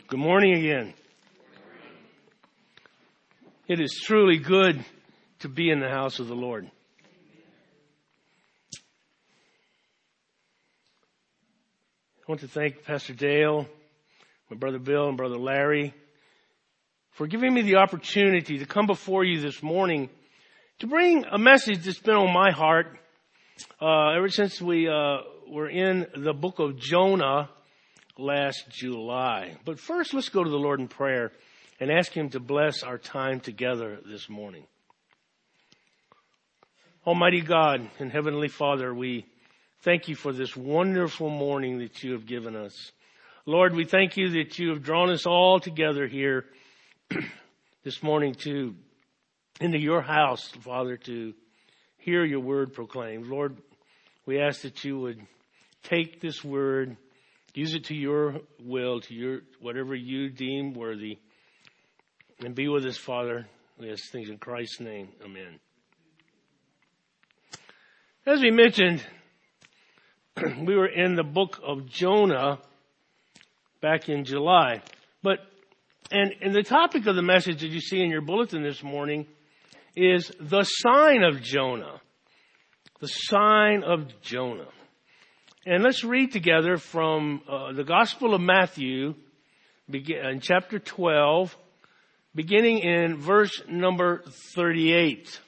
Good morning again. It is truly good to be in the house of the Lord. I want to thank Pastor Dale, my brother Bill, and brother Larry for giving me the opportunity to come before you this morning to bring a message that's been on my heart ever since we were in the book of Jonah last July. But first, let's go to the Lord in prayer and ask Him to bless our time together this morning. Almighty God and Heavenly Father, we thank you for this wonderful morning that you have given us. Lord, we thank you that you have drawn us all together here this morning into your house, Father, to hear your word proclaimed. Lord, we ask that you would take this word, use it to your will, to your whatever you deem worthy, and be with us, Father. We ask things in Christ's name. Amen. As we mentioned, we were in the book of Jonah back in July. And the topic of the message that you see in your bulletin this morning is the sign of Jonah. The sign of Jonah. And let's read together from the Gospel of Matthew, in chapter 12, beginning in verse number 38.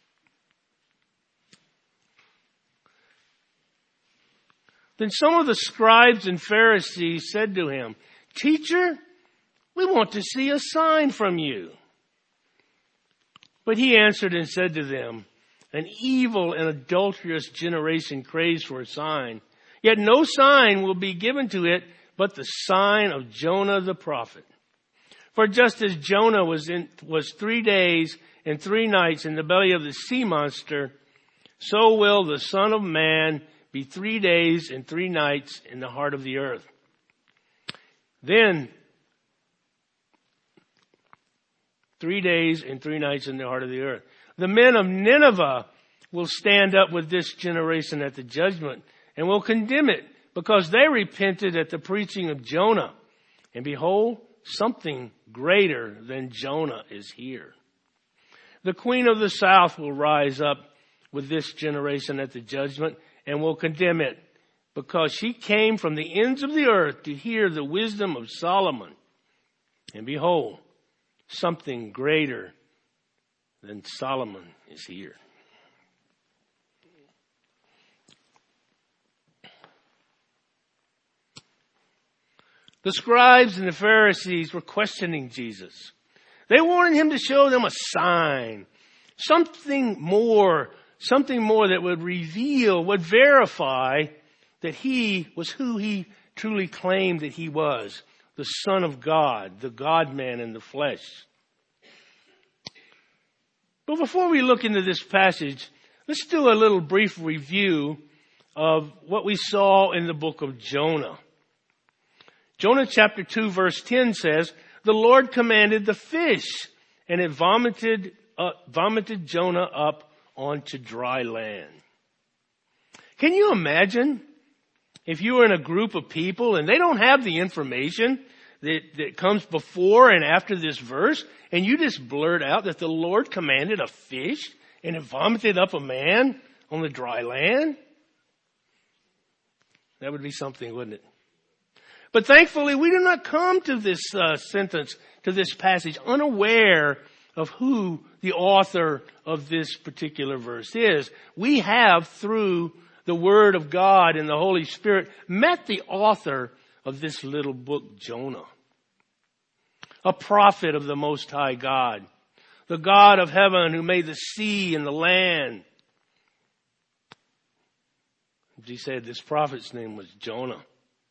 Then some of the scribes and Pharisees said to him, "Teacher, we want to see a sign from you." But he answered and said to them, "An evil and adulterous generation craves for a sign. Yet no sign will be given to it but the sign of Jonah the prophet. For just as Jonah was 3 days and 3 nights in the belly of the sea monster, so will the Son of Man be 3 days and 3 nights in the heart of the earth. Then 3 days and 3 nights in the heart of the earth. The men of Nineveh will stand up with this generation at the judgment and will condemn it, because they repented at the preaching of Jonah. And behold, something greater than Jonah is here. The queen of the south will rise up with this generation at the judgment and will condemn it, because she came from the ends of the earth to hear the wisdom of Solomon. And behold, something greater than Solomon is here." The scribes and the Pharisees were questioning Jesus. They wanted him to show them a sign, something more that would reveal, would verify that he was who he truly claimed that he was, the Son of God, the God-man in the flesh. But before we look into this passage, let's do a little brief review of what we saw in the book of Jonah. Jonah chapter 2 verse 10 says, "The Lord commanded the fish, and it vomited Jonah up onto dry land." Can you imagine if you were in a group of people and they don't have the information that comes before and after this verse, and you just blurt out that the Lord commanded a fish and it vomited up a man on the dry land? That would be something, wouldn't it? But thankfully, we do not come to this sentence, to this passage, unaware of who the author of this particular verse is. We have, through the Word of God and the Holy Spirit, met the author of this little book, Jonah. A prophet of the Most High God, the God of heaven who made the sea and the land. He said this prophet's name was Jonah.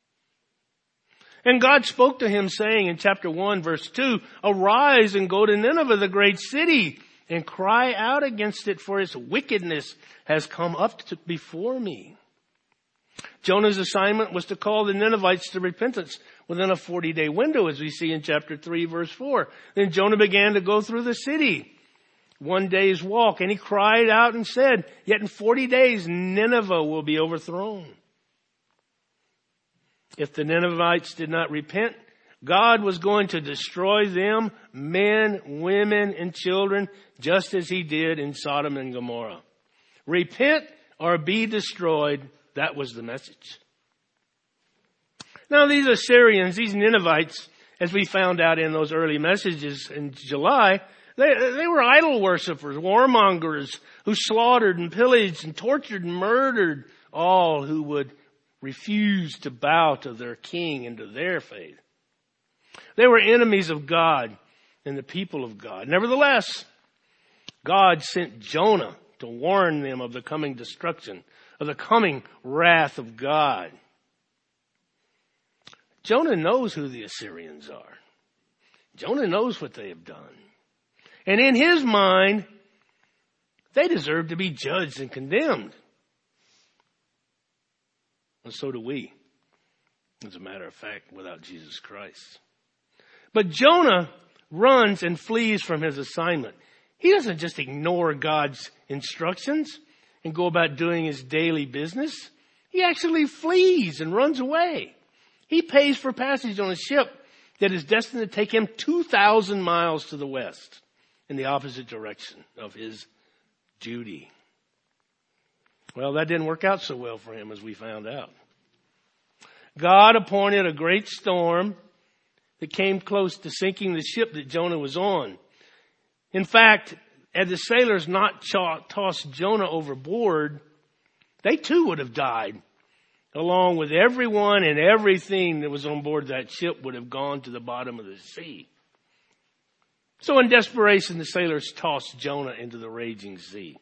And God spoke to him saying in chapter 1 verse 2, "Arise and go to Nineveh, the great city, and cry out against it, for its wickedness has come up before me." Jonah's assignment was to call the Ninevites to repentance within a 40-day window, as we see in chapter 3 verse 4. Then Jonah began to go through the city, 1 day's walk, and he cried out and said, "Yet in 40 days Nineveh will be overthrown." If the Ninevites did not repent, God was going to destroy them, men, women, and children, just as he did in Sodom and Gomorrah. Repent or be destroyed. That was the message. Now these Assyrians, these Ninevites, as we found out in those early messages in July, they were idol worshippers, warmongers, who slaughtered and pillaged and tortured and murdered all who would refuse to bow to their king and to their faith. They were enemies of God and the people of God. Nevertheless, God sent Jonah to warn them of the coming destruction, of the coming wrath of God. Jonah knows who the Assyrians are. Jonah knows what they have done. And in his mind, they deserve to be judged and condemned. And so do we, as a matter of fact, without Jesus Christ. But Jonah runs and flees from his assignment. He doesn't just ignore God's instructions and go about doing his daily business. He actually flees and runs away. He pays for passage on a ship that is destined to take him 2,000 miles to the west in the opposite direction of his duty. Well, that didn't work out so well for him, as we found out. God appointed a great storm that came close to sinking the ship that Jonah was on. In fact, had the sailors not tossed Jonah overboard, they too would have died, along with everyone and everything that was on board that ship would have gone to the bottom of the sea. So in desperation, the sailors tossed Jonah into the raging sea.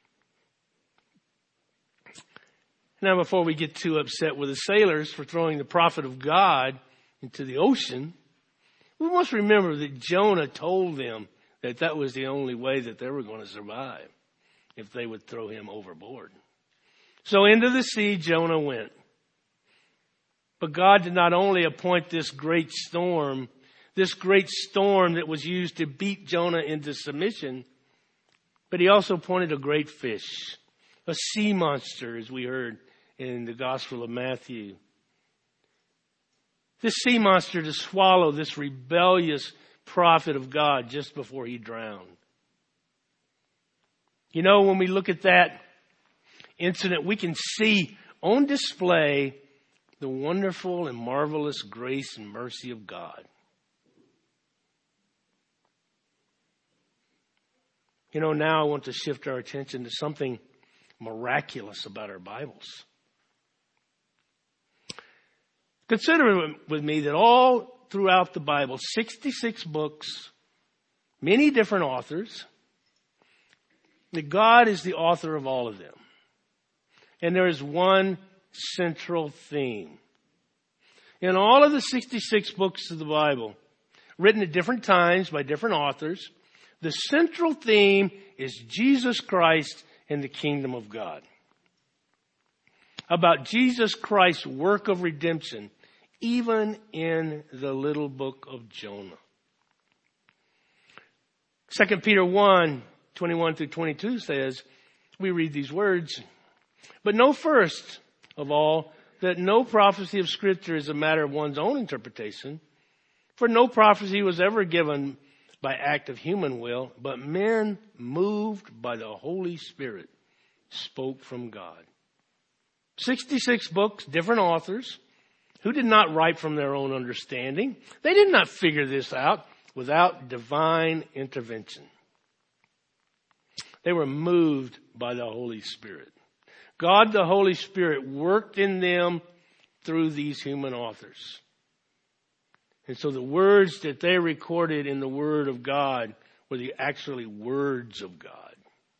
Now, before we get too upset with the sailors for throwing the prophet of God into the ocean, we must remember that Jonah told them that that was the only way that they were going to survive, if they would throw him overboard. So into the sea Jonah went. But God did not only appoint this great storm that was used to beat Jonah into submission, but he also appointed a great fish, a sea monster, as we heard in the Gospel of Matthew. This sea monster to swallow this rebellious prophet of God just before he drowned. You know, when we look at that incident, we can see on display the wonderful and marvelous grace and mercy of God. You know, now I want to shift our attention to something miraculous about our Bibles. Consider with me that all throughout the Bible, 66 books, many different authors, that God is the author of all of them. And there is one central theme. In all of the 66 books of the Bible, written at different times by different authors, the central theme is Jesus Christ and the kingdom of God. About Jesus Christ's work of redemption, even in the little book of Jonah. 2 Peter 1, 21 through 22 says, we read these words, but know first of all that no prophecy of Scripture is a matter of one's own interpretation, for no prophecy was ever given by act of human will, but men moved by the Holy Spirit spoke from God. 66 books, different authors, who did not write from their own understanding. They did not figure this out without divine intervention. They were moved by the Holy Spirit. God, the Holy Spirit, worked in them through these human authors. And so the words that they recorded in the Word of God were the actually words of God.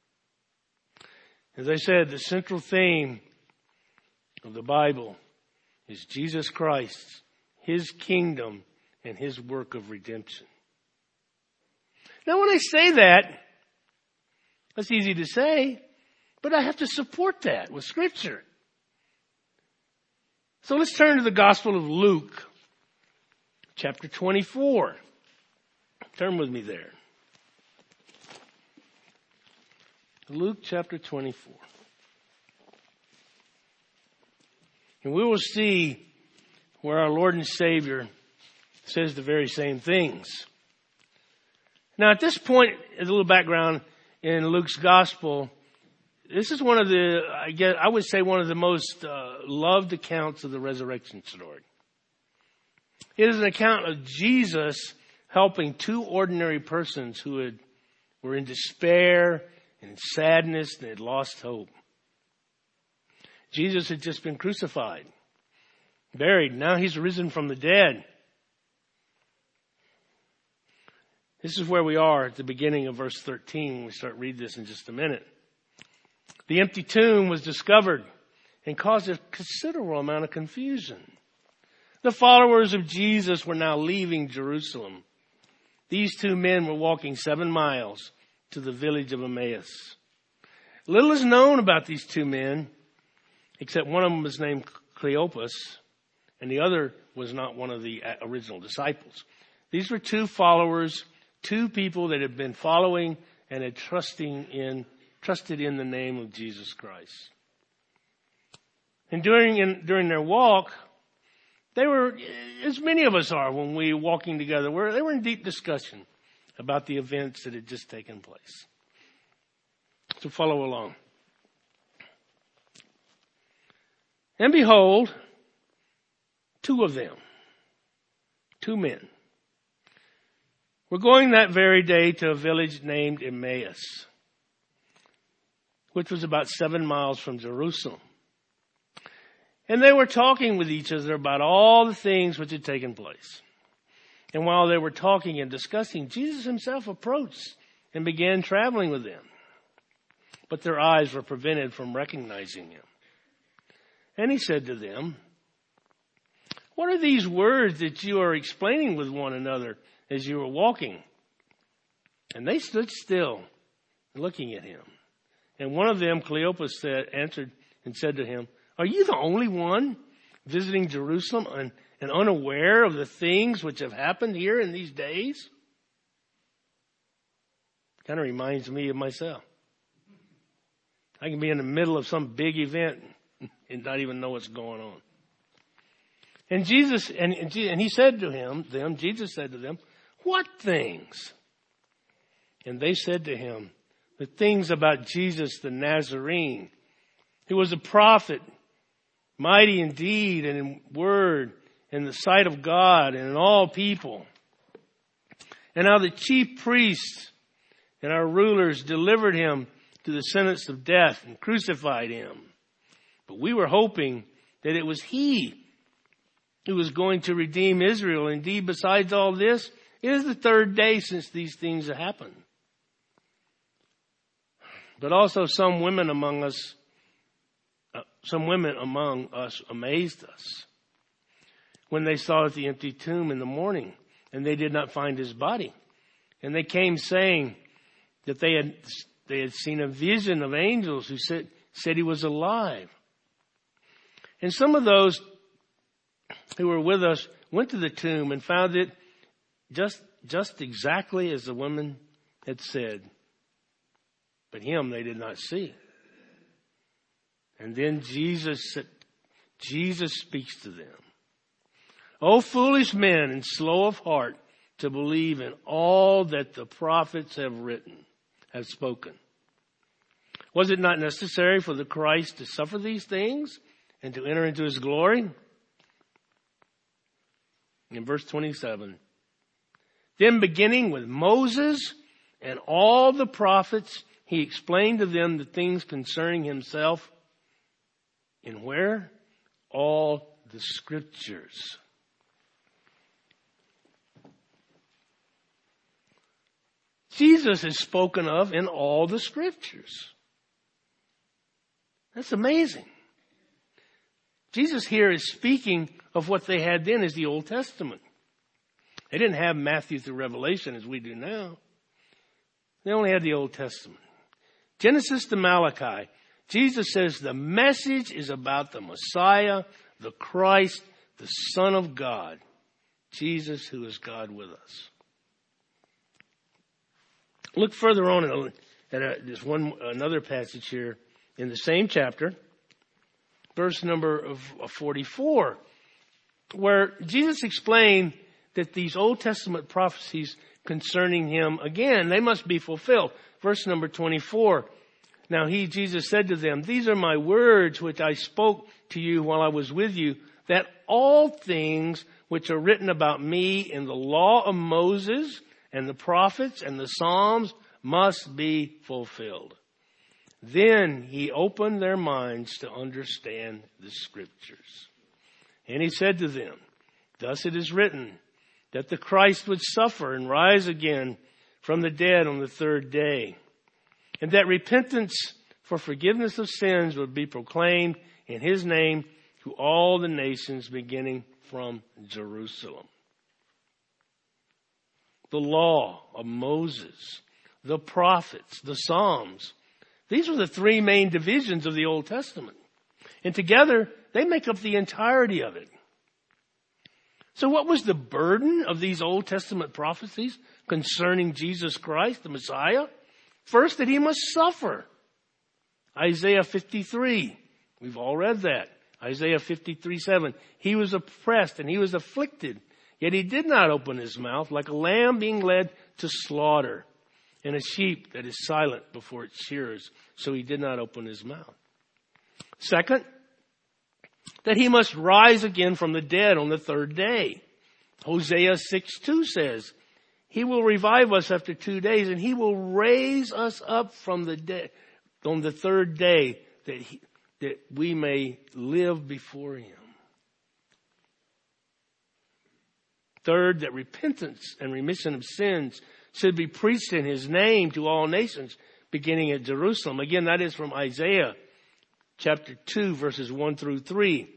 As I said, the central theme of the Bible is Jesus Christ, His kingdom, and His work of redemption. Now when I say that, that's easy to say, but I have to support that with Scripture. So let's turn to the Gospel of Luke, chapter 24. Turn with me there. Luke chapter 24. And we will see where our Lord and Savior says the very same things. Now at this point, as a little background in Luke's gospel, this is one of the, I would say one of the most loved accounts of the resurrection story. It is an account of Jesus helping two ordinary persons who were in despair and in sadness and had lost hope. Jesus had just been crucified, buried. Now he's risen from the dead. This is where we are at the beginning of verse 13 when we start reading this in just a minute. The empty tomb was discovered and caused a considerable amount of confusion. The followers of Jesus were now leaving Jerusalem. These two men were walking 7 miles to the village of Emmaus. Little is known about these two men, except one of them was named Cleopas, and the other was not one of the original disciples. These were two followers, two people that had been following and had trusted in the name of Jesus Christ. And during their walk, they were, as many of us are when we're walking together, they were in deep discussion about the events that had just taken place. So follow along. And behold, two of them, two men, were going that very day to a village named Emmaus, which was about 7 miles from Jerusalem. And they were talking with each other about all the things which had taken place. And while they were talking and discussing, Jesus himself approached and began traveling with them. But their eyes were prevented from recognizing him. And he said to them, "What are these words that you are explaining with one another as you were walking?" And they stood still, looking at him. And one of them, Cleopas, answered and said to him, "Are you the only one visiting Jerusalem and unaware of the things which have happened here in these days?" Kind of reminds me of myself. I can be in the middle of some big event and not even know what's going on. And Jesus, and he said to Jesus said to them, "What things?" And they said to him, "The things about Jesus the Nazarene, who was a prophet, mighty in deed and in word, in the sight of God and in all people. And how the chief priests and our rulers delivered him to the sentence of death and crucified him. But we were hoping that it was he who was going to redeem Israel. Indeed, besides all this, it is the 3rd day since these things have happened. But also some women among us amazed us when they saw the empty tomb in the morning, and they did not find his body. And they came saying that they had seen a vision of angels who said he was alive. And some of those who were with us went to the tomb and found it just exactly as the woman had said. But him they did not see. And then Jesus speaks to them. "O foolish men and slow of heart to believe in all that the prophets have spoken. Was it not necessary for the Christ to suffer these things and to enter into his glory?" In verse 27, "Then beginning with Moses and all the prophets, he explained to them the things concerning himself." In where? All the scriptures. Jesus is spoken of in all the scriptures. That's amazing. Jesus here is speaking of what they had then as the Old Testament. They didn't have Matthew through Revelation as we do now. They only had the Old Testament. Genesis to Malachi. Jesus says the message is about the Messiah, the Christ, the Son of God. Jesus, who is God with us. Look further on at another passage here in the same chapter, verse number 44, where Jesus explained that these Old Testament prophecies concerning him, again, they must be fulfilled. Verse number 24. Now Jesus said to them, "These are my words which I spoke to you while I was with you, that all things which are written about me in the law of Moses and the prophets and the Psalms must be fulfilled." Then he opened their minds to understand the scriptures. And he said to them, "Thus it is written, that the Christ would suffer and rise again from the dead on the third day, and that repentance for forgiveness of sins would be proclaimed in his name to all the nations, beginning from Jerusalem." The law of Moses, the prophets, the Psalms, these were the three main divisions of the Old Testament. And together, they make up the entirety of it. So what was the burden of these Old Testament prophecies concerning Jesus Christ, the Messiah? First, that he must suffer. Isaiah 53. We've all read that. Isaiah 53:7. He was oppressed and he was afflicted, yet he did not open his mouth, like a lamb being led to slaughter, and a sheep that is silent before its shearers. So he did not open his mouth. Second, that he must rise again from the dead on the third day. Hosea 6:2 says, "He will revive us after 2 days, and he will raise us up from the dead on the third day, that we may live before him." Third, that repentance and remission of sins should be preached in his name to all nations, beginning at Jerusalem. Again, that is from Isaiah chapter 2, verses 1 through 3.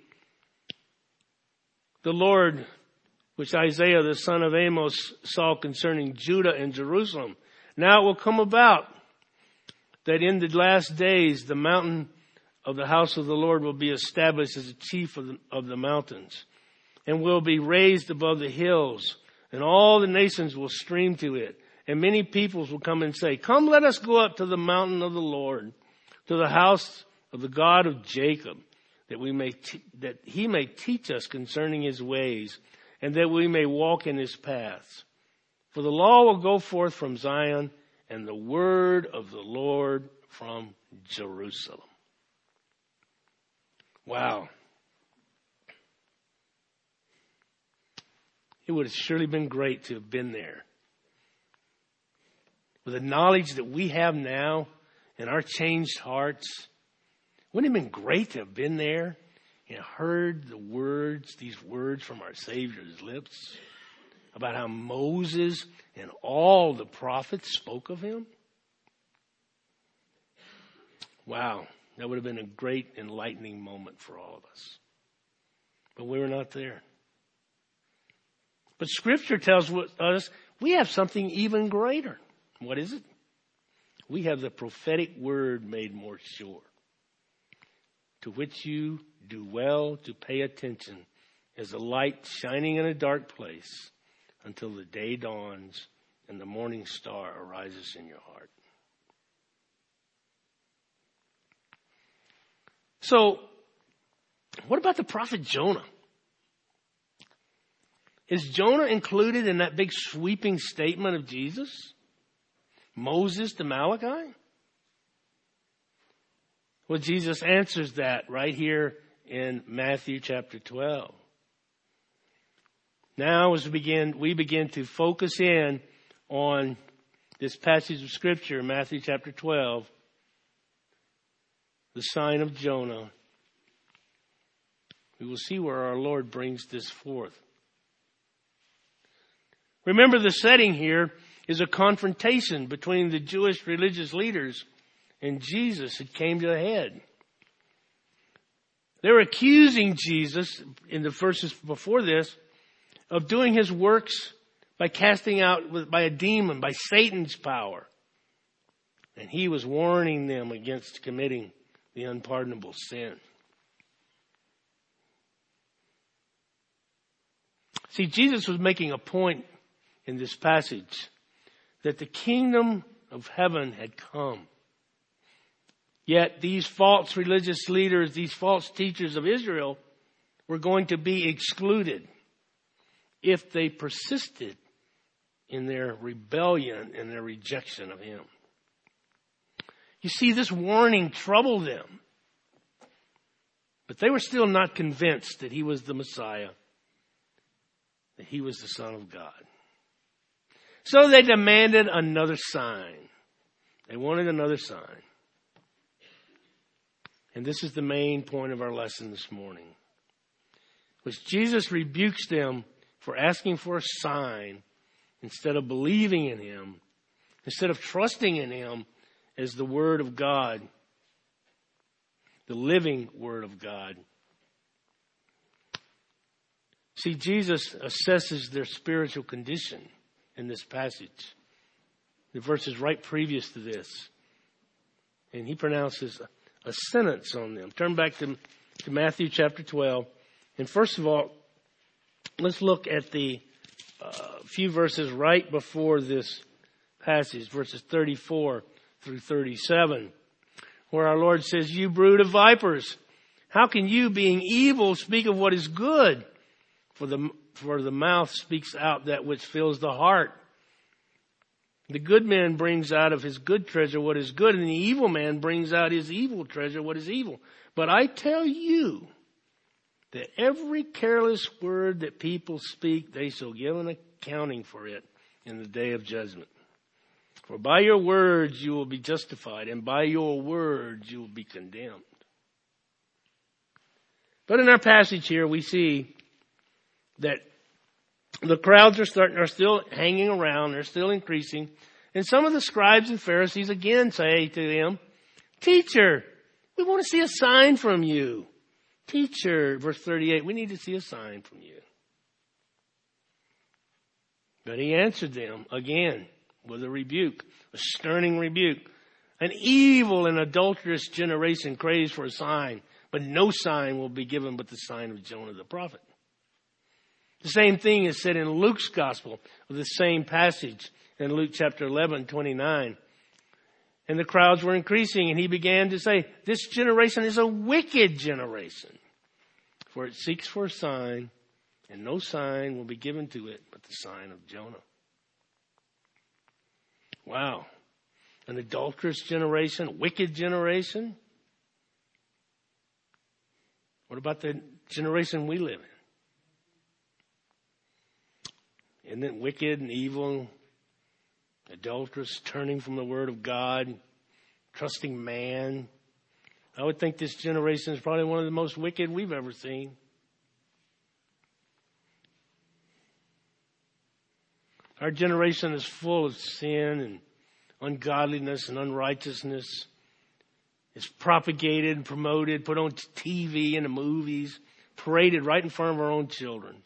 The Lord, which Isaiah the son of Amos saw concerning Judah and Jerusalem. Now it will come about that in the last days the mountain of the house of the Lord will be established as a chief of the mountains, and will be raised above the hills, and all the nations will stream to it. And many peoples will come and say, "Come, let us go up to the mountain of the Lord, to the house of the God of Jacob, that he may teach us concerning his ways, and that we may walk in his paths. For the law will go forth from Zion, and the word of the Lord from Jerusalem." Wow. It would have surely been great to have been there. With the knowledge that we have now and our changed hearts, wouldn't it have been great to have been there and heard these words from our Savior's lips about how Moses and all the prophets spoke of him? Wow, that would have been a great enlightening moment for all of us. But we were not there. But Scripture tells us we have something even greater. What is it? We have the prophetic word made more sure, to which you do well to pay attention as a light shining in a dark place until the day dawns and the morning star arises in your heart. So, what about the prophet Jonah? Is Jonah included in that big sweeping statement of Jesus? Moses to Malachi? Well, Jesus answers that right here in Matthew chapter 12. Now as we begin to focus in on this passage of Scripture, Matthew chapter 12, the sign of Jonah, we will see where our Lord brings this forth. Remember, the setting here is a confrontation between the Jewish religious leaders and Jesus that came to a head. They were accusing Jesus in the verses before this of doing his works by casting out by a demon, by Satan's power. And he was warning them against committing the unpardonable sin. See, Jesus was making a point in this passage that the kingdom of heaven had come. Yet these false religious leaders, these false teachers of Israel were going to be excluded. if they persisted in their rebellion and their rejection of him. You see, this warning troubled them. But they were still not convinced that he was the Messiah, that he was the Son of God. So they demanded another sign. They wanted another sign. And this is the main point of our lesson this morning, which Jesus rebukes them for asking for a sign instead of believing in him, instead of trusting in him as the Word of God, the living Word of God. See, Jesus assesses their spiritual condition in this passage. The verses right previous to this. And he pronounces a sentence on them. Turn back to Matthew chapter 12. And first of all, let's look at the few verses right before this passage, verses 34 through 37, where our Lord says, "You brood of vipers, how can you, being evil, speak of what is good? For the mouth speaks out that which fills the heart. The good man brings out of his good treasure what is good, and the evil man brings out his evil treasure what is evil. But I tell you that every careless word that people speak, they shall give an accounting for it in the day of judgment. For by your words you will be justified, and by your words you will be condemned." But in our passage here, we see that the crowds are still hanging around. They're still increasing. And some of the scribes and Pharisees again say to him, "Teacher, we want to see a sign from you." Teacher, verse 38, we need to see a sign from you. But he answered them again with a rebuke, a stern rebuke. "An evil and adulterous generation craves for a sign, but no sign will be given but the sign of Jonah the prophet." The same thing is said in Luke's gospel of the same passage in Luke chapter 11, 29. And the crowds were increasing, and he began to say, "This generation is a wicked generation, for it seeks for a sign, and no sign will be given to it but the sign of Jonah." Wow. An adulterous generation, a wicked generation. What about the generation we live in? Isn't it wicked and evil, adulterous, turning from the Word of God, trusting man? I would think this generation is probably one of the most wicked we've ever seen. Our generation is full of sin and ungodliness and unrighteousness. It's propagated and promoted, put on TV and the movies, paraded right in front of our own children.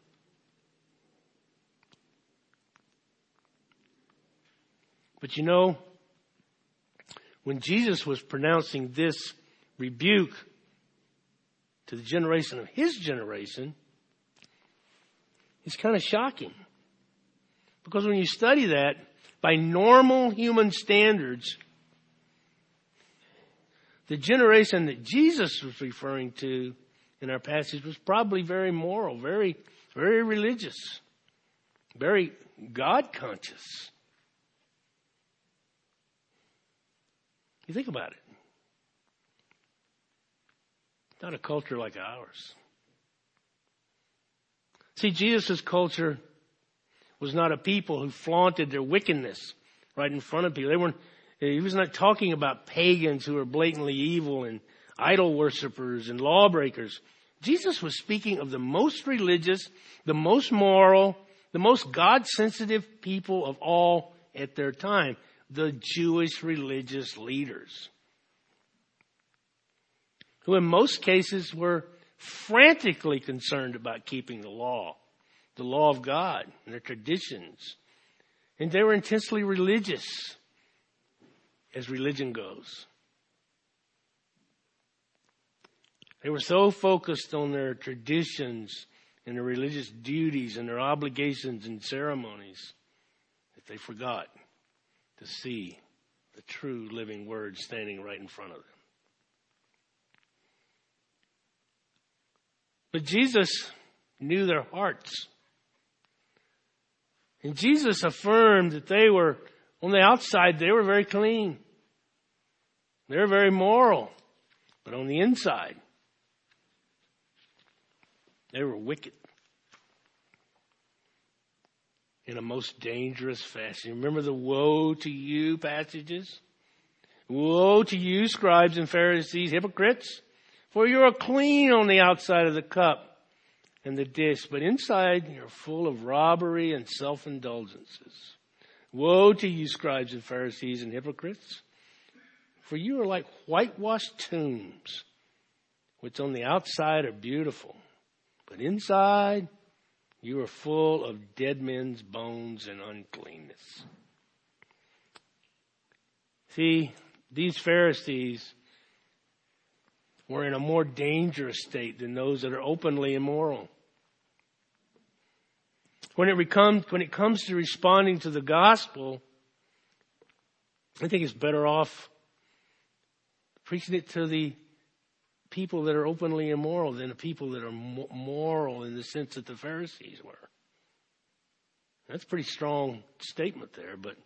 But you know, when Jesus was pronouncing this rebuke to the generation of his generation, it's kind of shocking. Because when you study that, by normal human standards, the generation that Jesus was referring to in our passage was probably very moral, very, very religious, very God-conscious. You think about it. Not a culture like ours. See, Jesus' culture was not a people who flaunted their wickedness right in front of people. He was not talking about pagans who were blatantly evil and idol worshipers and lawbreakers. Jesus was speaking of the most religious, the most moral, the most God-sensitive people of all at their time, the Jewish religious leaders, who in most cases were frantically concerned about keeping the law of God and their traditions. And they were intensely religious, as religion goes. They were so focused on their traditions and their religious duties and their obligations and ceremonies that they forgot to see the true living Word standing right in front of them. But Jesus knew their hearts. And Jesus affirmed that they were, on the outside, they were very clean. They were very moral. But on the inside, they were wicked in a most dangerous fashion. Remember the woe to you passages? Woe to you, scribes and Pharisees, hypocrites, for you are clean on the outside of the cup and the dish, but inside you're full of robbery and self-indulgences. Woe to you, scribes and Pharisees and hypocrites, for you are like whitewashed tombs, which on the outside are beautiful, but inside you are full of dead men's bones and uncleanness. See, these Pharisees were in a more dangerous state than those that are openly immoral. When it comes to responding to the gospel, I think it's better off preaching it to the people that are openly immoral than the people that are moral in the sense that the Pharisees were. That's a pretty strong statement there, but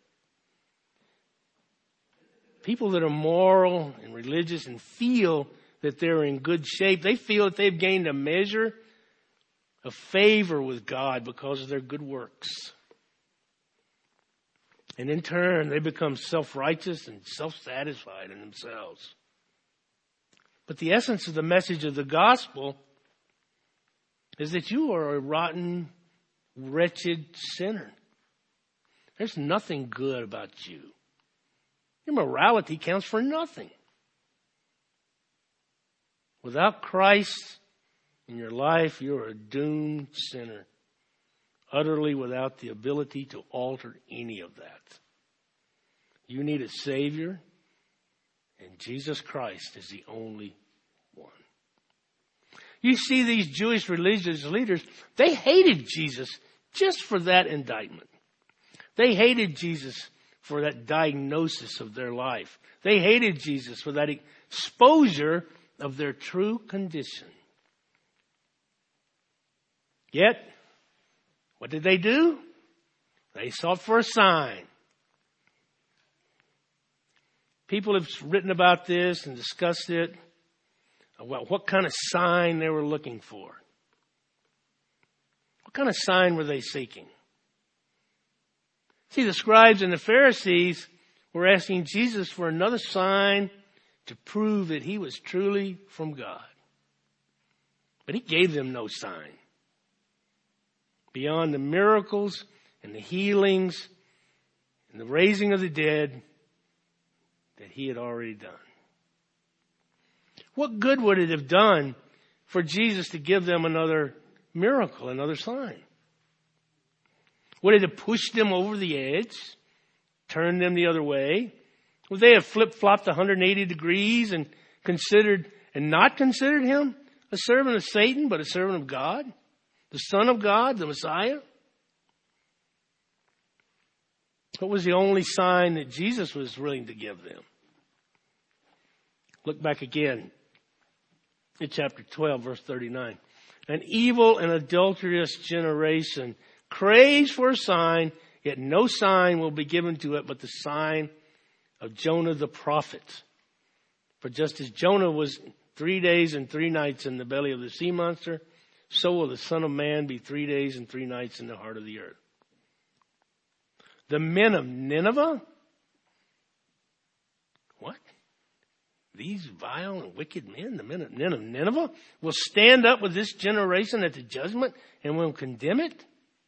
people that are moral and religious and feel that they're in good shape, they feel that they've gained a measure of favor with God because of their good works. And in turn, they become self-righteous and self-satisfied in themselves. But the essence of the message of the gospel is that you are a rotten, wretched sinner. There's nothing good about you. Your morality counts for nothing. Without Christ in your life, you're a doomed sinner, utterly without the ability to alter any of that. You need a Savior, and Jesus Christ is the only one. You see these Jewish religious leaders, they hated Jesus just for that indictment. They hated Jesus for that diagnosis of their life. They hated Jesus for that exposure of their true condition. Yet, what did they do? They sought for a sign. People have written about this and discussed it, about what kind of sign they were looking for. What kind of sign were they seeking? See, the scribes and the Pharisees were asking Jesus for another sign to prove that he was truly from God. But he gave them no sign beyond the miracles and the healings and the raising of the dead that he had already done. What good would it have done for Jesus to give them another miracle, another sign? Would it have pushed them over the edge, turned them the other way? Would they have flip-flopped 180 degrees and not considered him a servant of Satan, but a servant of God? The Son of God, the Messiah? What was the only sign that Jesus was willing to give them? Look back again in chapter 12, verse 39. An evil and adulterous generation craves for a sign, yet no sign will be given to it but the sign of Jonah the prophet. For just as Jonah was 3 days and 3 nights in the belly of the sea monster, so will the Son of Man be 3 days and 3 nights in the heart of the earth. The men of Nineveh? What? These vile and wicked men, the men of Nineveh, will stand up with this generation at the judgment and will condemn it?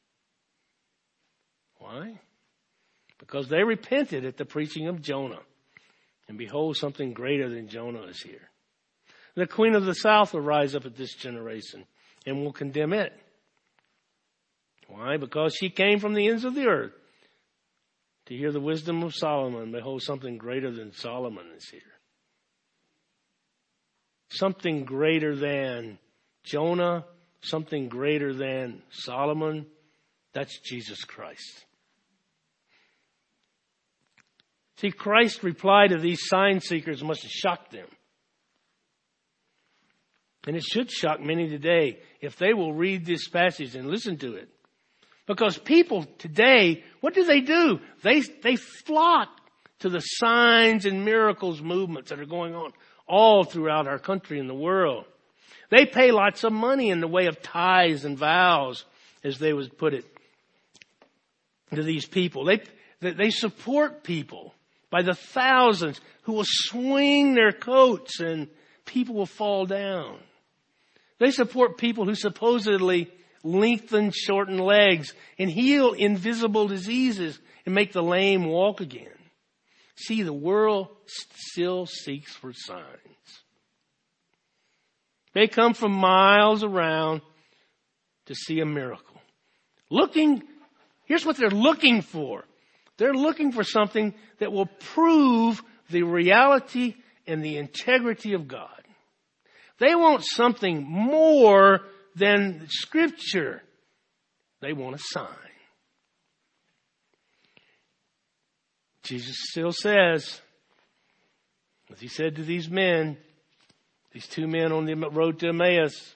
Why? Because they repented at the preaching of Jonah. And behold, something greater than Jonah is here. The queen of the south will rise up at this generation and will condemn it. Why? Because she came from the ends of the earth to hear the wisdom of Solomon. Behold, something greater than Solomon is here. Something greater than Jonah, something greater than Solomon. That's Jesus Christ. See, Christ's reply to these sign seekers must have shocked them. And it should shock many today if they will read this passage and listen to it. Because people today, what do? They flock to the signs and miracles movements that are going on all throughout our country and the world. They pay lots of money in the way of tithes and vows, as they would put it, to these people. They support people by the thousands who will swing their coats and people will fall down. They support people who supposedly lengthen, shorten legs and heal invisible diseases and make the lame walk again. See, the world still seeks for signs. They come from miles around to see a miracle. Here's what they're looking for. They're looking for something that will prove the reality and the integrity of God. They want something more than Scripture. They want a sign. Jesus still says, as he said to these men, these two men on the road to Emmaus,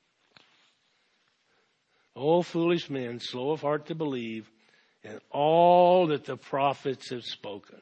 "O foolish men, slow of heart to believe, and all that the prophets have spoken."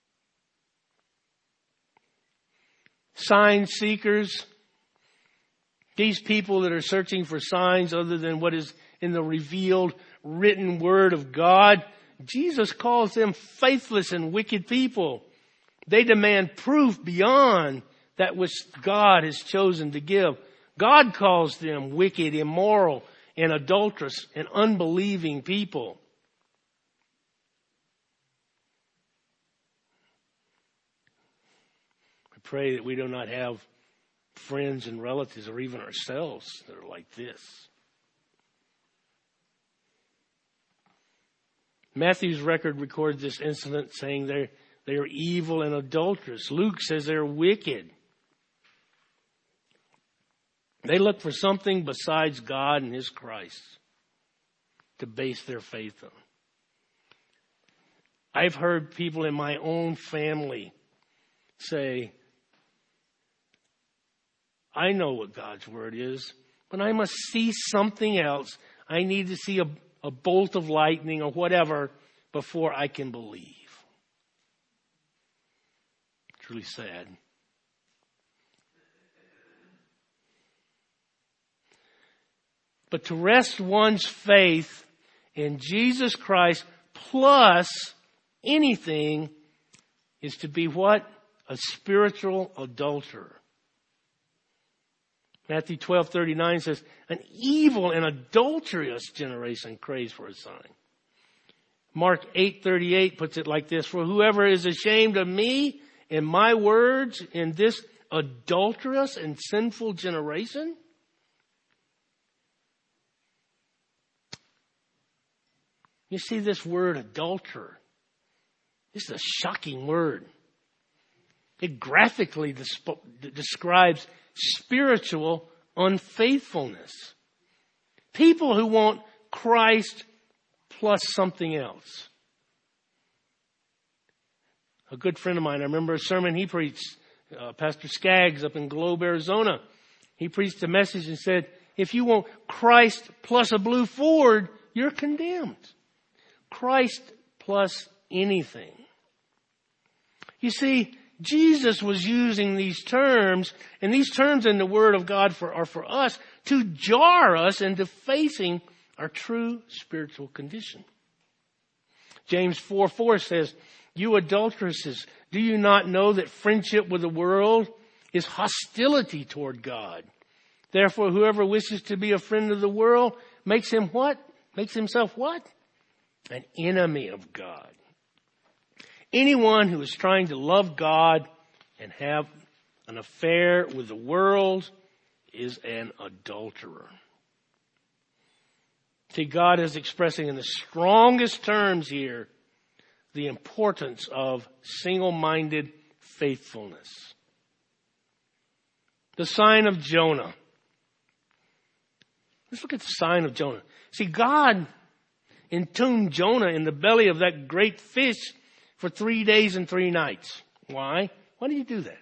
Sign seekers, these people that are searching for signs other than what is in the revealed written word of God, Jesus calls them faithless and wicked people. They demand proof beyond that which God has chosen to give. God calls them wicked, immoral, and adulterous and unbelieving people. I pray that we do not have friends and relatives or even ourselves that are like this. Matthew's record records this incident saying they are evil and adulterous. Luke says they're wicked. They look for something besides God and His Christ to base their faith on. I've heard people in my own family say, "I know what God's Word is, but I must see something else. I need to see a bolt of lightning or whatever before I can believe." It's really sad. But to rest one's faith in Jesus Christ plus anything is to be what? A spiritual adulterer. Matthew 12:39 says, "An evil and adulterous generation craves for a sign." Mark 8:38 puts it like this, "For whoever is ashamed of me and my words in this adulterous and sinful generation." You see this word adulterer. This is a shocking word. It graphically describes spiritual unfaithfulness. People who want Christ plus something else. A good friend of mine, I remember a sermon he preached, Pastor Skaggs up in Globe, Arizona. He preached a message and said, if you want Christ plus a blue Ford, you're condemned. Christ plus anything. You see, Jesus was using these terms, and these terms in the Word of God are for us to jar us into facing our true spiritual condition. James 4:4 says, "You adulteresses, do you not know that friendship with the world is hostility toward God? Therefore, whoever wishes to be a friend of the world makes him what? Makes himself what? An enemy of God." Anyone who is trying to love God and have an affair with the world is an adulterer. See, God is expressing in the strongest terms here the importance of single-minded faithfulness. The sign of Jonah. Let's look at the sign of Jonah. See, God entombed Jonah in the belly of that great fish for 3 days and 3 nights. Why? Why did He do that?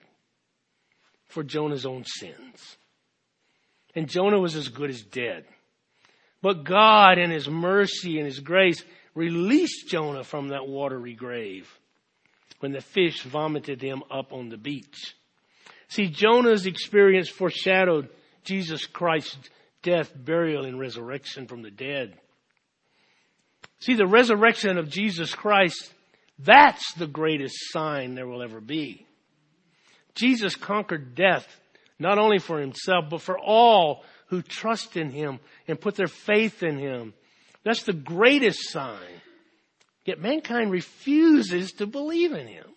For Jonah's own sins. And Jonah was as good as dead. But God in His mercy and His grace released Jonah from that watery grave when the fish vomited him up on the beach. See, Jonah's experience foreshadowed Jesus Christ's death, burial, and resurrection from the dead. See, the resurrection of Jesus Christ, that's the greatest sign there will ever be. Jesus conquered death, not only for Himself, but for all who trust in Him and put their faith in Him. That's the greatest sign. Yet mankind refuses to believe in Him.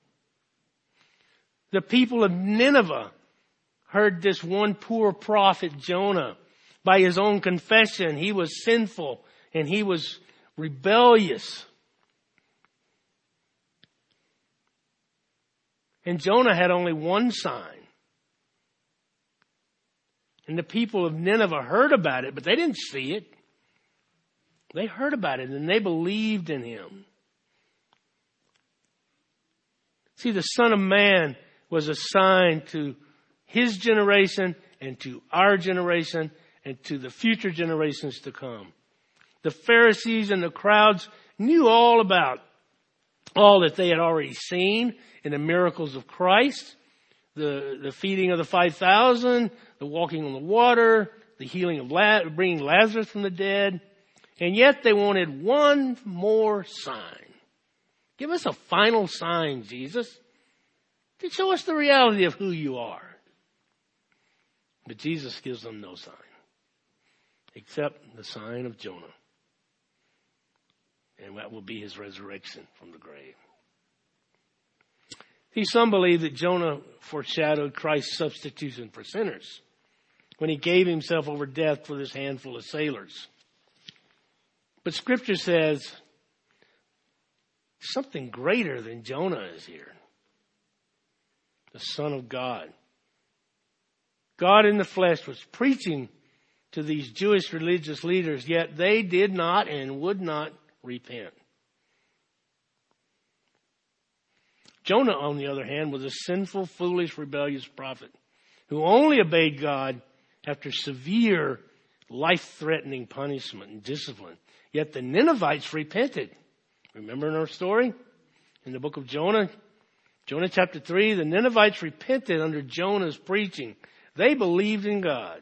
The people of Nineveh heard this one poor prophet Jonah. By his own confession, he was sinful and he was rebellious. And Jonah had only one sign. And the people of Nineveh heard about it, but they didn't see it. They heard about it and they believed in him. See, the Son of Man was a sign to his generation and to our generation and to the future generations to come. The Pharisees and the crowds knew all about all that they had already seen in the miracles of Christ, the feeding of the 5,000, the walking on the water, the healing of bringing Lazarus from the dead. And yet they wanted one more sign. Give us a final sign, Jesus, to show us the reality of who you are. But Jesus gives them no sign, except the sign of Jonah. And that will be his resurrection from the grave. See, some believe that Jonah foreshadowed Christ's substitution for sinners when he gave himself over death for this handful of sailors. But Scripture says something greater than Jonah is here. The Son of God. God in the flesh was preaching to these Jewish religious leaders, yet they did not and would not repent. Jonah, on the other hand, was a sinful, foolish, rebellious prophet who only obeyed God after severe, life-threatening punishment and discipline. Yet the Ninevites repented. Remember in our story? In the book of Jonah? Jonah chapter 3, the Ninevites repented under Jonah's preaching. They believed in God.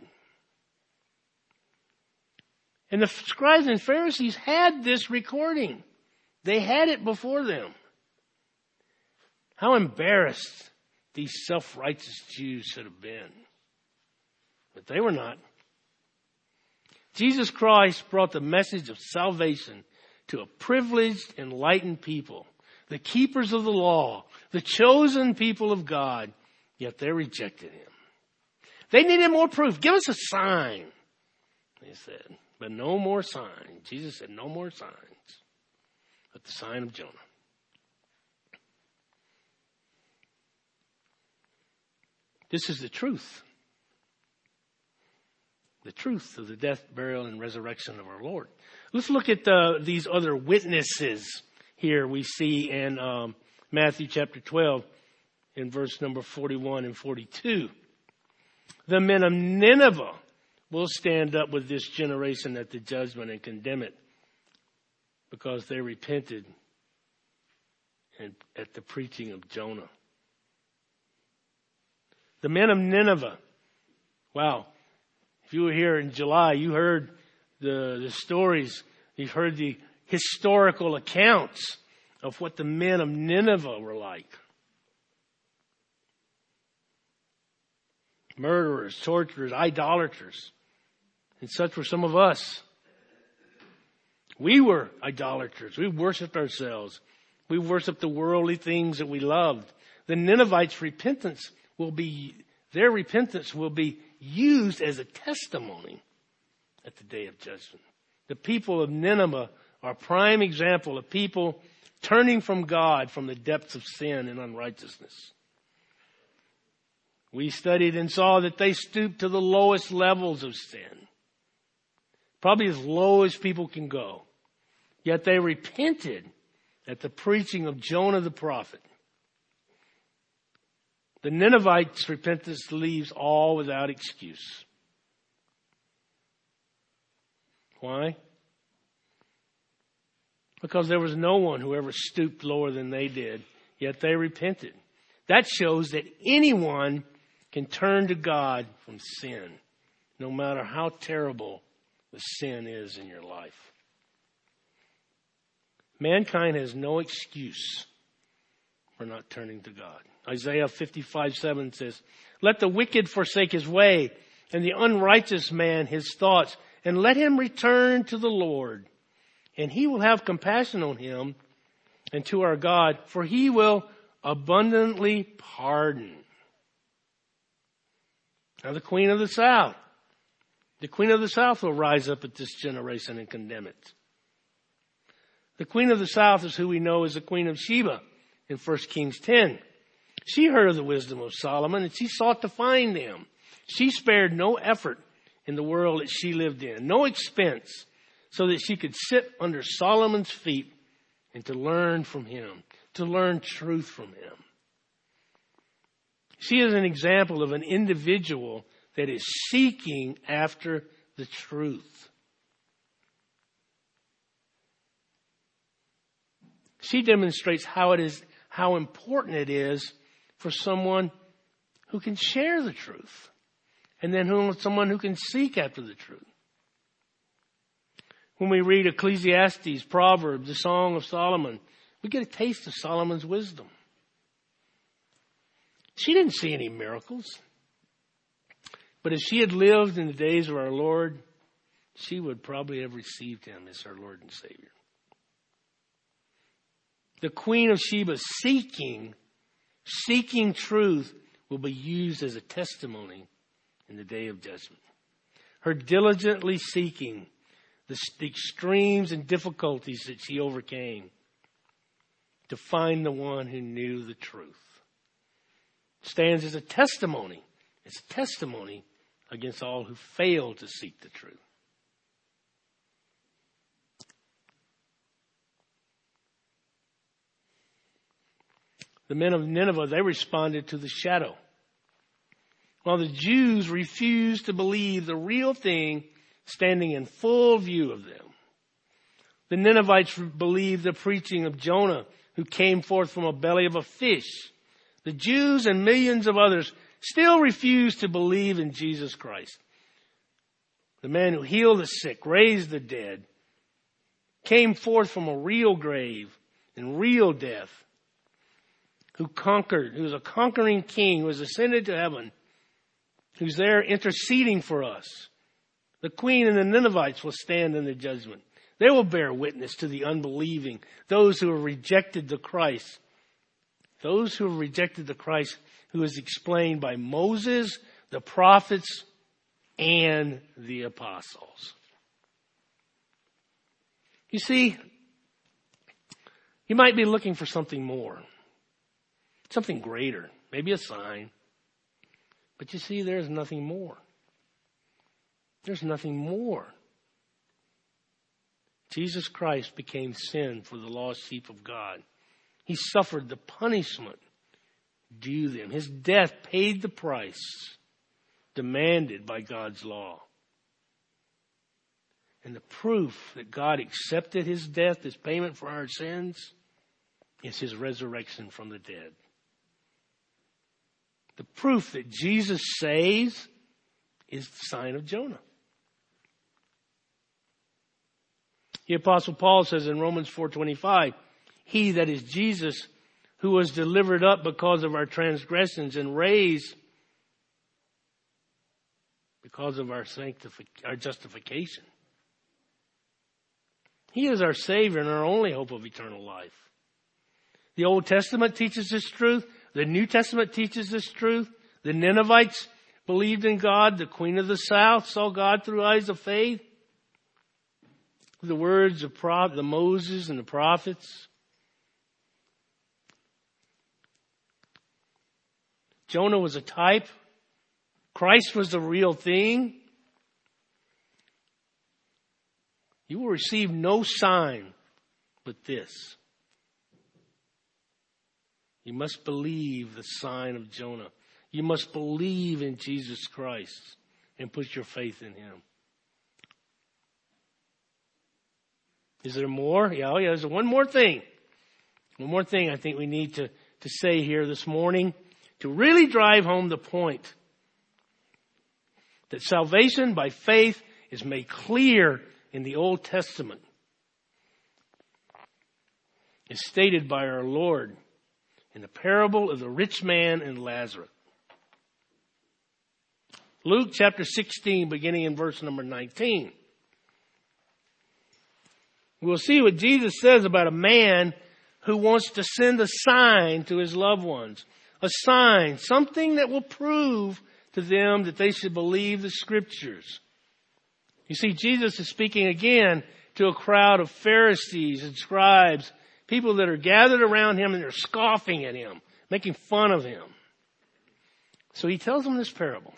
And the scribes and Pharisees had this recording. They had it before them. How embarrassed these self-righteous Jews should have been. But they were not. Jesus Christ brought the message of salvation to a privileged, enlightened people, the keepers of the law, the chosen people of God, yet they rejected him. They needed more proof. Give us a sign, they said. But no more sign. Jesus said no more signs but the sign of Jonah. This is the truth. The truth of the death, burial, and resurrection of our Lord. Let's look at these other witnesses here we see in Matthew chapter 12 in verse number 41 and 42. The men of Nineveh will stand up with this generation at the judgment and condemn it because they repented and at the preaching of Jonah. The men of Nineveh. Wow. If you were here in July, you heard the stories. You've heard the historical accounts of what the men of Nineveh were like. Murderers, torturers, idolaters. And such were some of us. We were idolaters. We worshiped ourselves. We worshiped the worldly things that we loved. The Ninevites' repentance their repentance will be used as a testimony at the day of judgment. The people of Nineveh are a prime example of people turning from God from the depths of sin and unrighteousness. We studied and saw that they stooped to the lowest levels of sin. Probably as low as people can go. Yet they repented at the preaching of Jonah the prophet. The Ninevites' repentance leaves all without excuse. Why? Because there was no one who ever stooped lower than they did, yet they repented. That shows that anyone can turn to God from sin, no matter how terrible the sin is in your life. Mankind has no excuse for not turning to God. Isaiah 55:7 says, "Let the wicked forsake his way, and the unrighteous man his thoughts, and let him return to the Lord. And he will have compassion on him and to our God, for he will abundantly pardon." Now the Queen of the South will rise up at this generation and condemn it. The Queen of the South is who we know as the Queen of Sheba in 1 Kings 10. She heard of the wisdom of Solomon and she sought to find him. She spared no effort in the world that she lived in, no expense, so that she could sit under Solomon's feet and to learn from him, to learn truth from him. She is an example of an individual that is seeking after the truth. She demonstrates how important it is for someone who can share the truth, and then someone who can seek after the truth. When we read Ecclesiastes, Proverbs, the Song of Solomon, we get a taste of Solomon's wisdom. She didn't see any miracles, but if she had lived in the days of our Lord, she would probably have received him as her Lord and Savior. The Queen of Sheba seeking truth will be used as a testimony in the day of judgment. Her diligently seeking the extremes and difficulties that she overcame to find the one who knew the truth stands as a testimony. It's a testimony against all who fail to seek the truth. The men of Nineveh, they responded to the shadow, while the Jews refused to believe the real thing standing in full view of them. The Ninevites believed the preaching of Jonah, who came forth from a belly of a fish. The Jews and millions of others still refused to believe in Jesus Christ. The man who healed the sick, raised the dead, came forth from a real grave and real death, who was a conquering king, who has ascended to heaven, who's there interceding for us. The queen and the Ninevites will stand in the judgment. They will bear witness to the unbelieving, those who have rejected the Christ. Those who have rejected the Christ who is explained by Moses, the prophets, and the apostles. You see, you might be looking for something more, something greater, maybe a sign. But you see, there's nothing more. There's nothing more. Jesus Christ became sin for the lost sheep of God. He suffered the punishment due them. His death paid the price demanded by God's law. And the proof that God accepted his death as payment for our sins is his resurrection from the dead. The proof that Jesus saves is the sign of Jonah. The Apostle Paul says in Romans 4:25, he, that is Jesus, who was delivered up because of our transgressions and raised because of our justification. He is our Savior and our only hope of eternal life. The Old Testament teaches this truth. The New Testament teaches this truth. The Ninevites believed in God. The Queen of the South saw God through eyes of faith. The words of the Moses and the prophets. Jonah was a type. Christ was the real thing. You will receive no sign but this. You must believe the sign of Jonah. You must believe in Jesus Christ and put your faith in him. Is there more? Yeah, there's one more thing. One more thing I think we need to say here this morning to really drive home the point that salvation by faith is made clear in the Old Testament. It's stated by our Lord in the parable of the rich man and Lazarus. Luke chapter 16, beginning in verse number 19. We'll see what Jesus says about a man who wants to send a sign to his loved ones. A sign, something that will prove to them that they should believe the Scriptures. You see, Jesus is speaking again to a crowd of Pharisees and scribes, people that are gathered around him and they're scoffing at him, making fun of him. So he tells them this parable.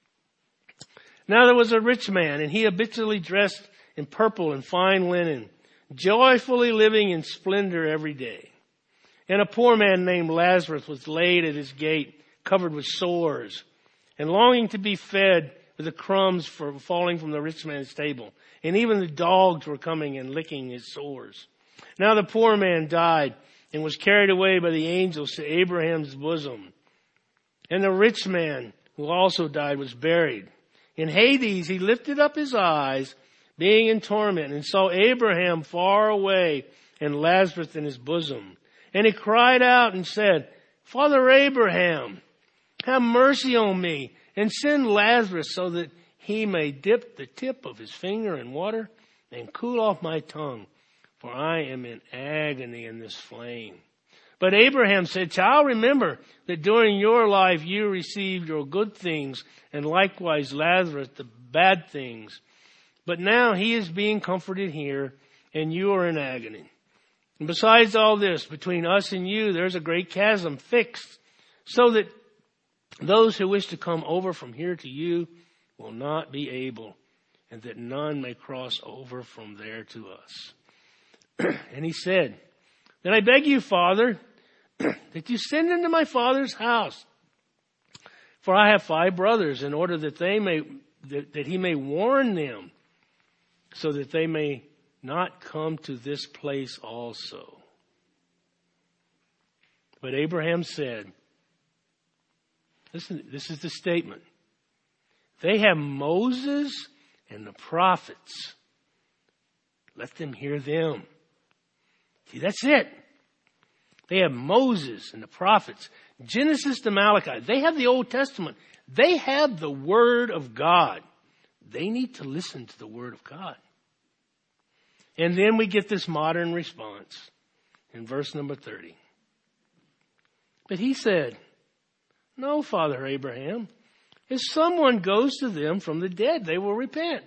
Now there was a rich man, and he habitually dressed in purple and fine linen, joyfully living in splendor every day. And a poor man named Lazarus was laid at his gate, covered with sores, and longing to be fed with the crumbs falling from the rich man's table. And even the dogs were coming and licking his sores. Now the poor man died and was carried away by the angels to Abraham's bosom. And the rich man, who also died, was buried. In Hades he lifted up his eyes, being in torment, and saw Abraham far away and Lazarus in his bosom. And he cried out and said, Father Abraham, have mercy on me, and send Lazarus so that he may dip the tip of his finger in water and cool off my tongue, for I am in agony in this flame. But Abraham said, Child, remember that during your life you received your good things, and likewise Lazarus the bad things. But now he is being comforted here, and you are in agony. And besides all this, between us and you, there's a great chasm fixed, so that those who wish to come over from here to you will not be able, and that none may cross over from there to us. And he said, Then I beg you, Father, that you send into my father's house. For I have 5 brothers, in order that that he may warn them, so that they may not come to this place also. But Abraham said, listen, this is the statement. They have Moses and the prophets. Let them hear them. See, that's it. They have Moses and the prophets. Genesis to Malachi. They have the Old Testament. They have the Word of God. They need to listen to the Word of God. And then we get this modern response in verse number 30. But he said, No, Father Abraham, if someone goes to them from the dead, they will repent.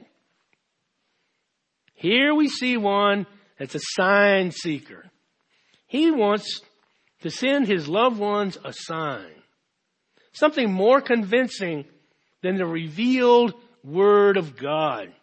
Here we see one that's a sign seeker. He wants to send his loved ones a sign. Something more convincing than the revealed Word of God.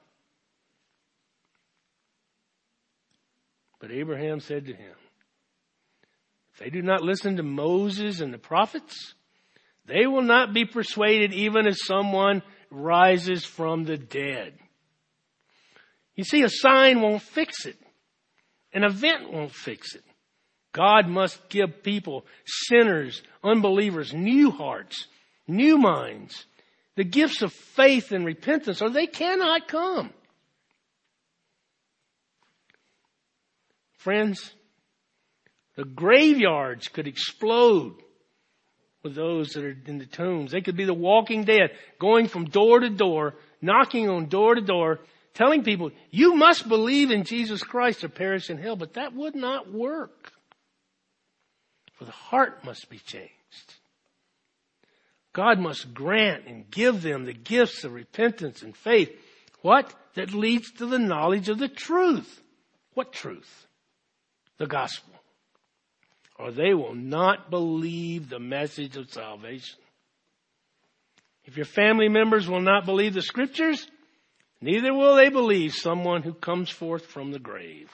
But Abraham said to him, If they do not listen to Moses and the prophets, they will not be persuaded even if someone rises from the dead. You see, a sign won't fix it. An event won't fix it. God must give people, sinners, unbelievers, new hearts, new minds, the gifts of faith and repentance, or they cannot come. Friends, the graveyards could explode with those that are in the tombs. They could be the walking dead, going from door to door, knocking on door to door, telling people, you must believe in Jesus Christ or perish in hell. But that would not work. For the heart must be changed. God must grant and give them the gifts of repentance and faith. What? That leads to the knowledge of the truth. What truth? The gospel. Or they will not believe the message of salvation. If your family members will not believe the Scriptures, neither will they believe someone who comes forth from the grave.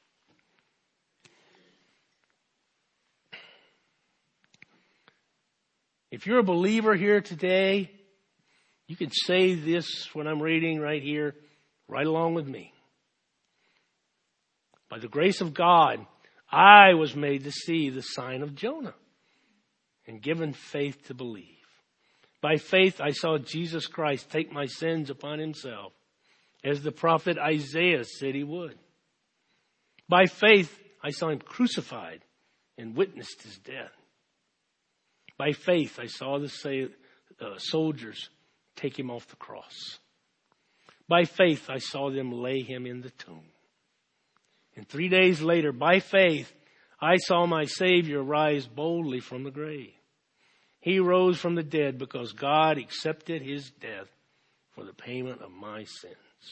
If you're a believer here today, you can say this when I'm reading right here, right along with me. By the grace of God, I was made to see the sign of Jonah and given faith to believe. By faith, I saw Jesus Christ take my sins upon himself, as the prophet Isaiah said he would. By faith, I saw him crucified and witnessed his death. By faith, I saw the soldiers take him off the cross. By faith, I saw them lay him in the tomb. And 3 days later, by faith, I saw my Savior rise boldly from the grave. He rose from the dead because God accepted his death for the payment of my sins.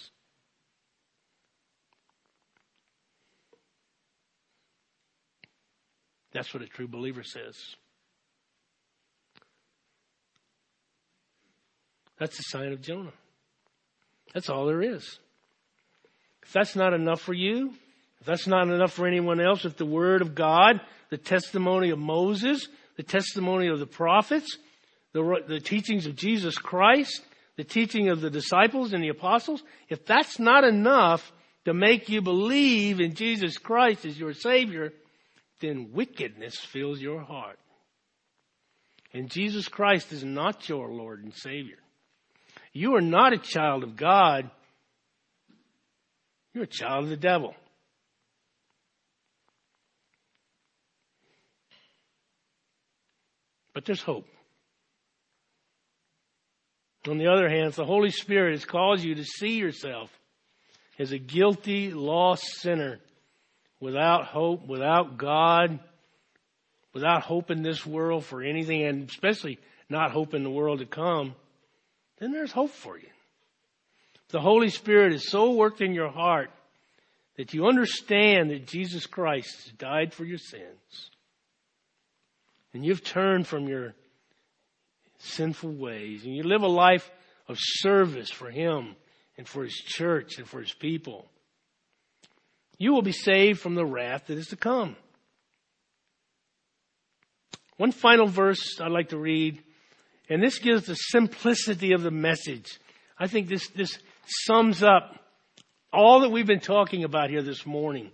That's what a true believer says. That's the sign of Jonah. That's all there is. If that's not enough for you, if that's not enough for anyone else, if the Word of God, the testimony of Moses, the testimony of the prophets, the teachings of Jesus Christ, the teaching of the disciples and the apostles, if that's not enough to make you believe in Jesus Christ as your Savior, then wickedness fills your heart. And Jesus Christ is not your Lord and Savior. You are not a child of God. You're a child of the devil. But there's hope. On the other hand, the Holy Spirit has caused you to see yourself as a guilty, lost sinner without hope, without God, without hope in this world for anything, and especially not hope in the world to come. Then there's hope for you. The Holy Spirit is so worked in your heart that you understand that Jesus Christ died for your sins. And you've turned from your sinful ways. And you live a life of service for Him and for His church and for His people. You will be saved from the wrath that is to come. One final verse I'd like to read. And this gives the simplicity of the message. I think this sums up all that we've been talking about here this morning.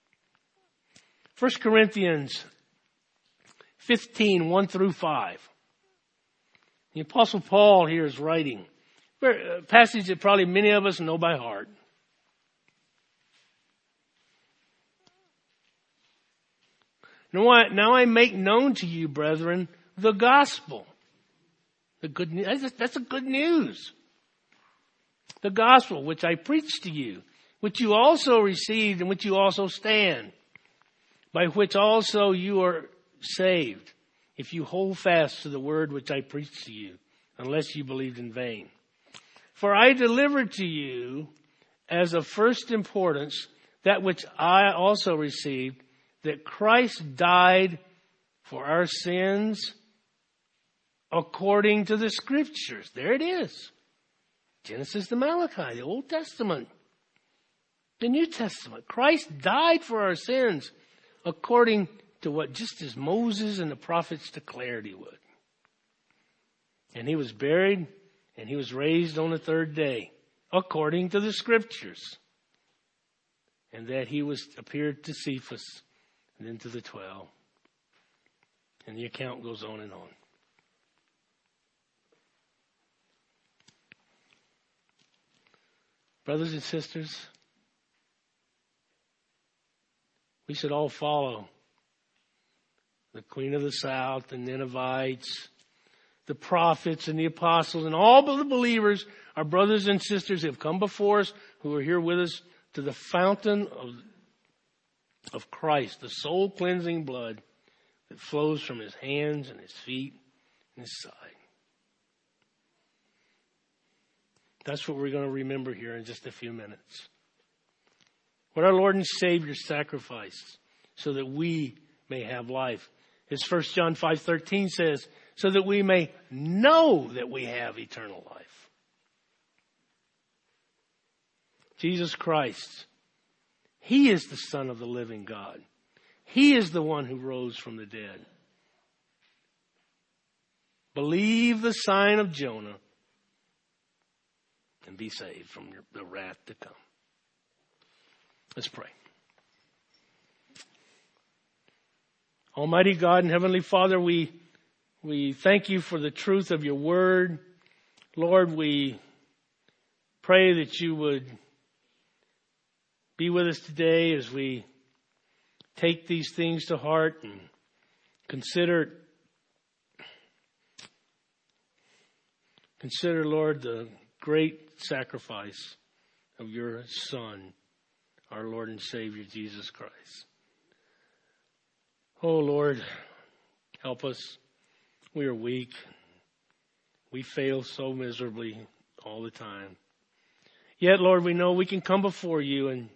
1 Corinthians 15, 1 through 5. The Apostle Paul here is writing a passage that probably many of us know by heart. Now I make known to you, brethren, the gospel. The good news. That's a good news. The gospel which I preached to you, which you also received and which you also stand, by which also you are saved, if you hold fast to the word which I preached to you, unless you believed in vain. For I delivered to you as of first importance that which I also received, that Christ died for our sins according to the Scriptures. There it is. Genesis to Malachi, the Old Testament. The New Testament. Christ died for our sins according to what just as Moses and the prophets declared He would. And He was buried and He was raised on the third day according to the Scriptures. And that He appeared to Cephas and then to the 12. And the account goes on and on. Brothers and sisters, we should all follow the Queen of the South, the Ninevites, the prophets and the apostles, and all of the believers, our brothers and sisters who have come before us, who are here with us, to the fountain of Christ, the soul cleansing blood that flows from His hands and His feet and His side. That's what we're going to remember here in just a few minutes. What our Lord and Savior sacrificed so that we may have life. As 1 John 5:13 says, so that we may know that we have eternal life. Jesus Christ, He is the Son of the living God. He is the one who rose from the dead. Believe the sign of Jonah and be saved from the wrath to come. Let's pray. Almighty God and Heavenly Father, we thank you for the truth of your word. Lord, we pray that you would be with us today as we take these things to heart and consider, Lord, the great sacrifice of your Son, our Lord and Savior, Jesus Christ. Oh, Lord, help us. We are weak. We fail so miserably all the time. Yet, Lord, we know we can come before you and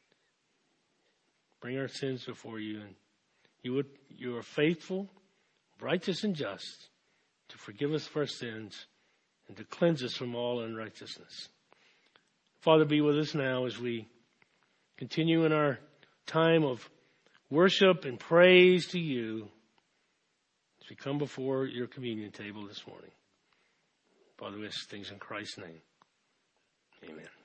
bring our sins before you. And you are faithful, righteous, and just to forgive us of our sins and to cleanse us from all unrighteousness. Father, be with us now as we continue in our time of worship and praise to you as we come before your communion table this morning. Father, we ask things in Christ's name. Amen.